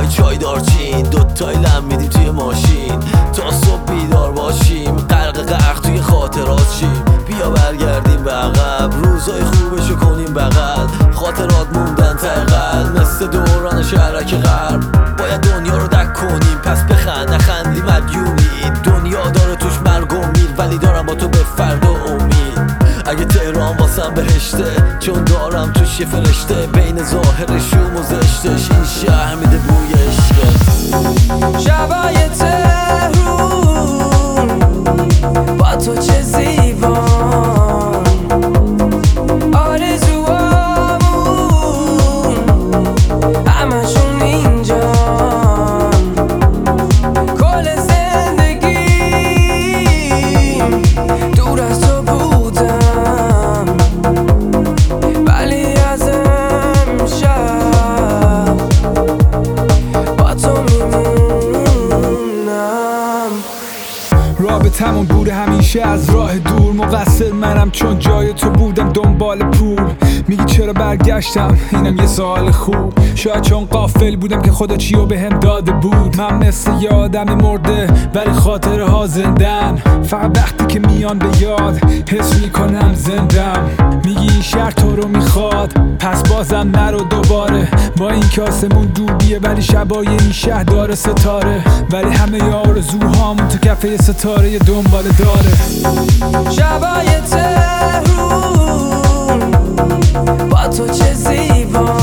پای چای دارچین، دوتای لم میدیم توی ماشین تا صبح بیدار باشیم، غرق توی خاطرات شیم. بیا برگردیم به عقب، روزای خوبشو کنیم بغل، خاطرات موندن تقل مثل دوران شهرک غرب. باید دنیا رو دک کنیم پس بخند، نخندی مدیونی. دنیا داره توش مرگ و میر، ولی دارم با تو به فردا امید. اگه تهران واسم بهشته، چون دارم توش یه فرشته، بین ظاهرش و زشتش این شهر میده بوی عشقت. شبای تهرون با تو چه زیبان، آرزوامون همشون اینجان، کل زندگیم دور از تو بودم، ولی از امشب با تو میمونم. رابطمون بوده همیشه از راه دور، مقصر منم چون جای تو بودم دنبال پول. میگی چرا برگشتم؟ اینم یه سوال خوب. شاید چون غافل بودم که خدا چیو بهم داده بود. من مثل یه آدمی مرده ولی خاطره ها زندن، فقط وقتی که میان به یاد حس میکنم زندم. میگی این شهر تو رو میخواد پس بازم نرو دوباره، با این که آسمون دوبیه ولی شبای این شهر داره ستاره، ولی همه آرزوهامون تو کفه یه ستاره دنبال داره. شبای تهرون با تو چه زیبا،